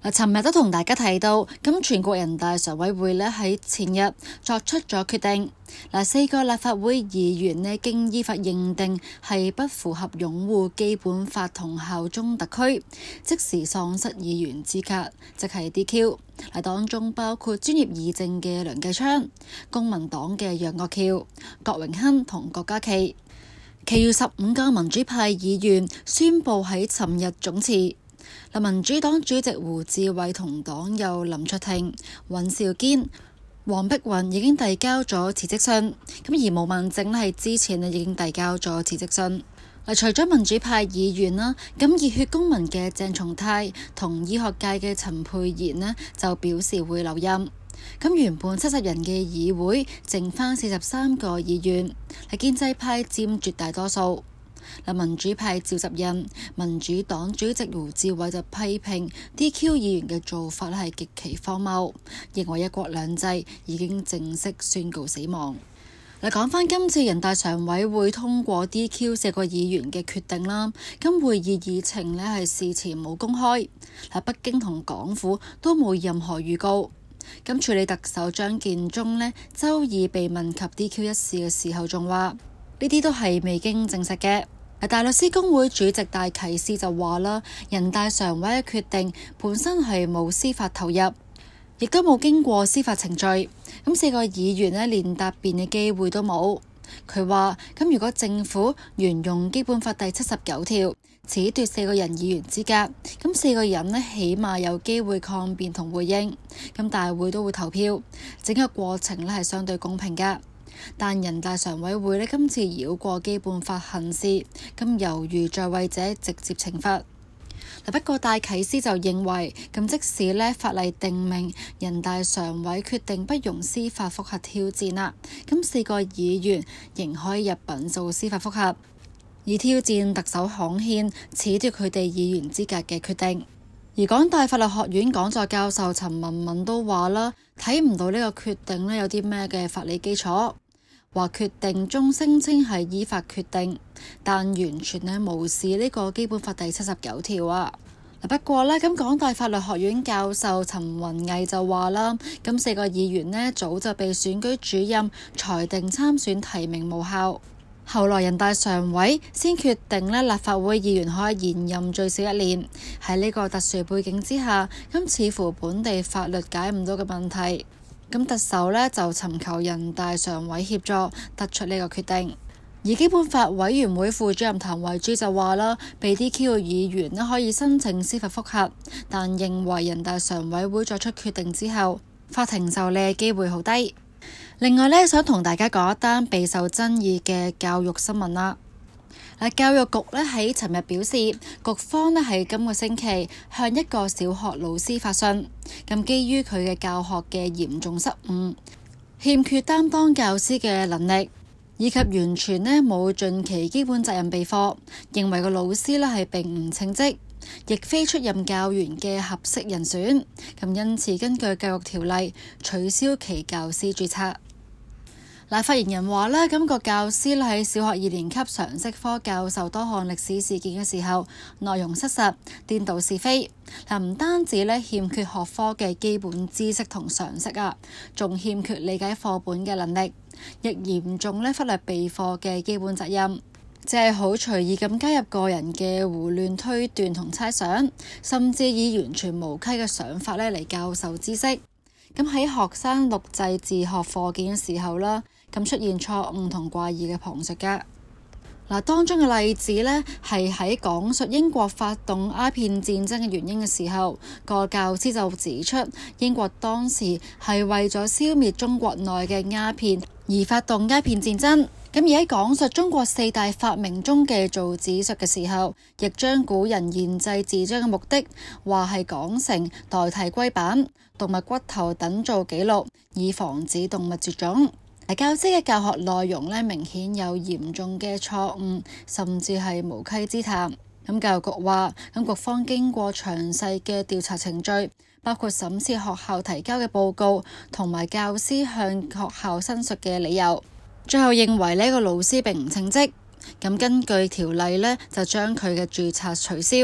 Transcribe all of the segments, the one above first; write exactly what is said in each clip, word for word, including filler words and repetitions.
嗱，尋日都同大家提到，咁全國人大常委會呢喺前日作出咗決定，嗱，四個立法會議員呢經依法認定係不符合擁護基本法同效忠特區，即時喪失議員資格，即係 D Q。嗱，當中包括專業議政嘅梁繼昌、公民黨嘅楊岳橋、郭榮鏗同郭家麒，其餘十五個民主派議員宣布喺尋日總辭。民主黨主席胡志偉同黨友林卓廷、尹兆堅、黃碧雲已經遞交咗辭職信，咁而毛孟靜係之前已經遞交咗辭職信。除咗民主派議員啦，咁熱血公民嘅鄭松泰同醫學界嘅陳沛然呢就表示會留任。咁原本七十人嘅議會剩返四十三個議員，係建制派佔絕大多數。民主派召集人民主黨主席胡志偉就批評 D Q 議員嘅做法係極其荒謬，認為一國兩制已經正式宣告死亡。嗱，講返今次人大常委會通過 D Q 四個議員嘅決定啦，咁會議議程呢係事前冇公開，嗱，北京同港府都冇任何預告。咁處理特首張建宗呢，周二被問及 D Q 一事嘅時候，仲話呢啲都係未經證實嘅。大律師公會主席戴啟思就話啦，人大常委嘅決定本身係冇司法投入，亦都冇經過司法程序，咁四個議員呢連答辯嘅機會都冇。佢話咁如果政府沿用基本法第七十九條褫奪四個人議員資格，咁四個人呢起碼有機會抗辯同回應，咁大會都會投票，整個過程呢係相對公平㗎。但人大常委會呢今次繞過基本法行事，咁猶如在位者直接懲罰。不過戴啟思就認為，咁即使呢法例定明人大常委決定不容司法覆核挑戰啦，咁四個議員仍可以入稟訴司法覆核，以挑戰特首刊憲褫奪佢哋議員資格嘅決定。而港大法律學院講座教授陳文敏都話啦，睇唔到呢個決定呢有啲咩嘅法理基礎。話決定中聲稱係依法決定，但完全呢無視呢個基本法第七十九條啊。不過呢，咁港大法律學院教授陳雲毅就話啦，咁四個議員呢早就被選舉主任裁定參選提名無效，後來人大常委先決定呢立法會議員可以延任最少一年。喺呢個特殊背景之下，咁似乎本地法律解唔到嘅問題。咁特首呢就尋求人大常委協助得出呢個決定，而基本法委員會副主任譚惠珠就話啦，被 D Q 嘅議員呢可以申請司法覆核，但認為人大常委會作出決定之後，法庭受理嘅機會好低。另外呢，想同大家講一單備受爭議嘅教育新聞啦。教育局呢喺尋日表示，局方呢喺今個星期向一個小學老師發信，咁基於佢嘅教學嘅嚴重失誤、欠缺擔當教師嘅能力，以及完全呢冇盡其基本責任備課，認為個老師呢係並唔稱職，亦非出任教員嘅合適人選，咁因此根據教育條例取消其教師註冊。嗱，發言人話呢，咁個教師喺小學二年級常識科教授多項歷史事件嘅時候，內容失實、顛倒是非。嗱，唔單止呢欠缺學科嘅基本知識同常識啊，仲欠缺理解課本嘅能力，亦嚴重呢忽略備課嘅基本責任，即係好隨意咁加入個人嘅胡亂推斷同猜想，甚至以完全無稽嘅想法呢嚟教授知識。咁喺學生錄製自學課件嘅時候啦，咁出現錯誤同怪異嘅旁述㗎。嗱，當中嘅例子呢，係喺講述英國發動鴉片戰爭嘅原因嘅時候，個教師就指出英國當時係為咗消滅中國內嘅鴉片而發動鴉片戰爭。咁而喺講述中國四大發明中嘅造紙術嘅時候，亦將古人研製紙張嘅目的話係講成代替龜板、動物骨頭等做記錄，以防止動物絕種。教師嘅教學內容呢，明顯有嚴重嘅錯誤，甚至係無稽之談。咁教育局話，咁局方經過詳細嘅調查程序，包括審視學校提交嘅報告同埋教師向學校申述嘅理由，最後認為呢個老師並唔稱職。咁根據條例呢，就將佢嘅註冊取消。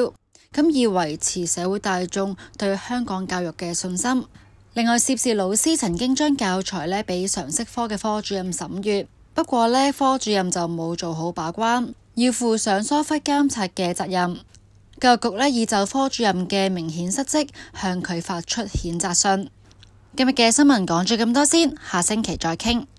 咁以維持社會大眾對香港教育嘅信心。另外，涉事老師曾經將教材呢俾常識科嘅科主任審閱，不過呢科主任就冇做好把關，要負上疏忽監察嘅責任。教育局呢已就科主任嘅明顯失職向佢發出譴責信。今日嘅新聞講咗咁多先，下星期再傾。